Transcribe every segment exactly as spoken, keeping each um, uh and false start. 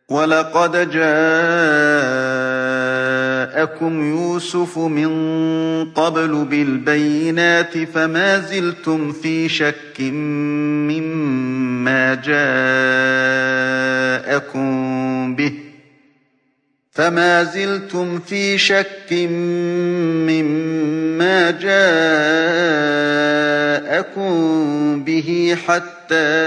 وَلَقَدْ جَاءَكُمْ يُوسُفُ مِن قَبْلُ بِالْبَيِّنَاتِ فَمَا زِلْتُمْ فِي شَكٍّ مِّمَّا جَاءَكُم بِهِ فَمَا زِلْتُمْ فِي شَكٍّ مِّمَّا جَاءَكُم بِهِ حَتَّىٰ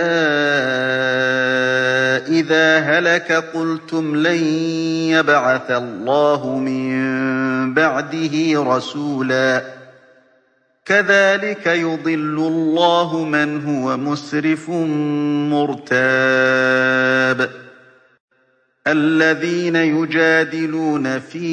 إِذَا هَلَكَ قُلْتُمْ لَن يَبْعَثَ اللَّهُ مِن بَعْدِهِ رَسُولًا ۚ كَذَٰلِكَ يُضِلُّ اللَّهُ مَنْ هُوَ مُسْرِفٌ مُّرْتَابٌ الَّذِينَ يُجَادِلُونَ فِي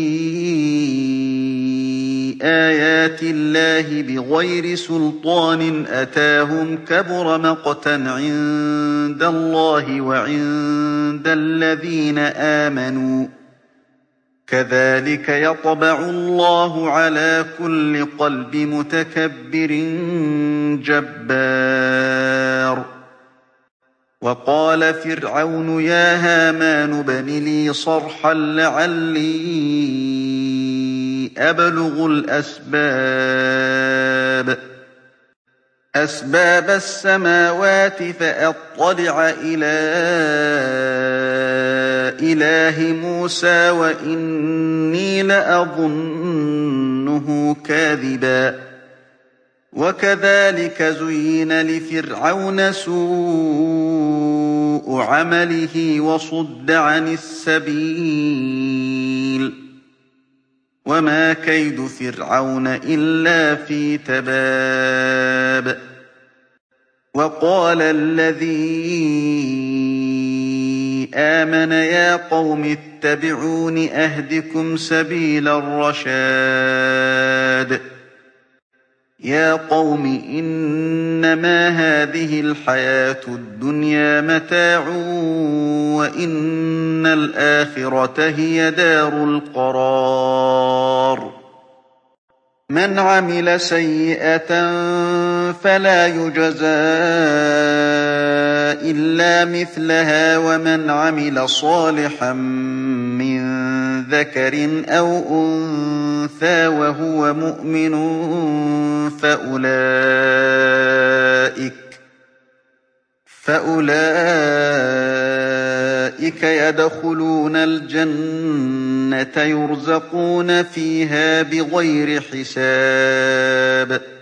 آيَاتِ اللَّهِ بِغَيْرِ سُلْطَانٍ أَتَاهُمْ كَبُرَ مَقْتًا عِندَ اللَّهِ وَعِندَ الَّذِينَ آمَنُوا ۚ كَذَٰلِكَ يَطْبَعُ اللَّهُ عَلَىٰ كُلِّ قَلْبِ مُتَكَبِّرٍ جَبَّارٍ وَقَالَ فِرْعَوْنُ يَا هَامَانُ ابْنِ لِي صَرْحًا لَّعَلِّي أَبْلُغُ الْأَسْبَابَ أَسْبَابَ السَّمَاوَاتِ فَأَطَّلِعَ إِلَىٰ إِلَٰهِ مُوسَىٰ وَإِنِّي لَأَظُنُّهُ كَاذِبًا وَكَذَٰلِكَ زُيِّنَ لِفِرْعَوْنَ سُوءُ عَمَلِهِ وَصُدَّ عَنِ السَّبِيلِ ۚ وَمَا كَيْدُ فِرْعَوْنَ إِلَّا فِي تَبَابٍ وَقَالَ الَّذِي آمَنَ يَا قَوْمِ اتَّبِعُونِ أَهْدِكُمْ سَبِيلَ الرَّشَادِ يَا قَوْمِ إِنَّمَا هَٰذِهِ الْحَيَاةُ الدُّنْيَا مَتَاعٌ وَإِنَّ الْآخِرَةَ هِيَ دَارُ الْقَرَارِ مَنْ عَمِلَ سَيِّئَةً فَلَا يُجْزَىٰ إِلَّا مِثْلَهَا وَمَنْ عَمِلَ صَالِحًا مِّن ذَكَرٍ أَوْ أُنثَىٰ وَهُوَ مُؤْمِنٌ فَأُولَٰئِكَ فَأُولَٰئِكَ يَدْخُلُونَ الْجَنَّةَ يُرْزَقُونَ فِيهَا بِغَيْرِ حِسَابٍ